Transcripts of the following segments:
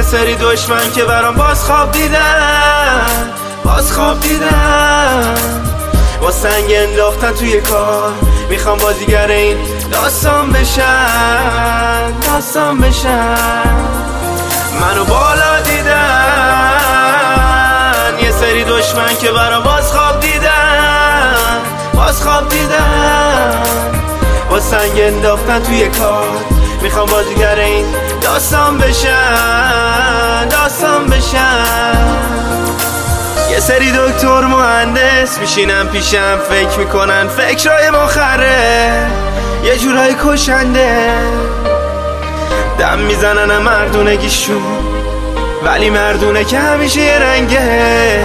سری دشمن که برام باز خواب دیدن با سنگ انداختن توی کار، میخوام بازیگر این داستان بشن منو بالا دیدن یه سری دشمن که برام باز خواب دیدن با سنگ انداختن توی کار، میخوام بازیگر این داستان بشن یه سری دکتر مهندس میشینن پیشم، فکر میکنن فکرهای مخره یه جورای کشنده، دم میزنن مردونگیشون، ولی مردونه که همیشه یه رنگه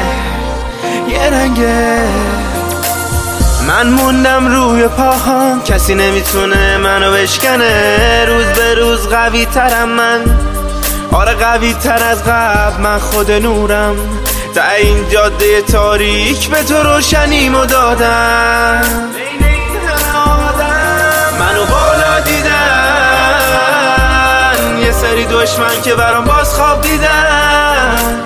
من موندم روی پاهام، کسی نمیتونه منو بشکنه، روز به روز قوی ترم من، آره قوی تر از قبل، من خود نورم تا این جاده تاریک، به تو روشنیمو دادم، منو بالا دیدن یه سری دشمن که برام باز خواب دیدن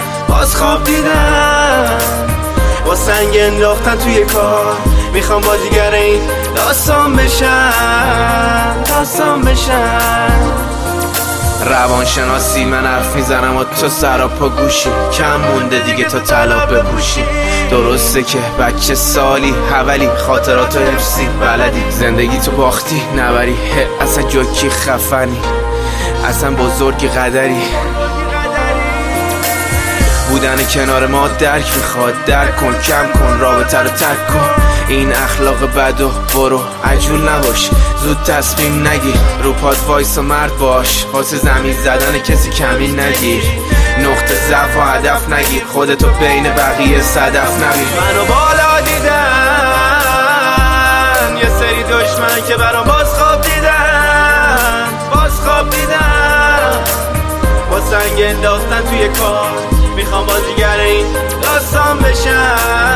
با سنگ انداختن توی کار، میخوام بازیگر این داستان بشن روانشناسی من حرف میزنم و تو سراپا گوشی، کم مونده دیگه تو طلا بپوشی، درسته که بچه سالی حولی، خاطراتو حفظی بلدی، زندگی تو باختی نبری، اصلا جوکی خفنی، اصلا بزرگی قدری، بودن کنار ما درک میخواد، درک کن، کم کن، رابطه رو ترک کن، این اخلاق بد و برو عجول نباش، زود تصمیم نگیر، رو پاد وایس و مرد باش، واسه زمین زدن کسی کمی نگیر، نقطه ضعف و هدف نگیر، خودتو بین بقیه صدف نبیر. منو بالا دیدن یه سری دشمن که برام باز خواب دیدن با سنگ انداختن توی کار، میخوام بازیگر این داستان بشن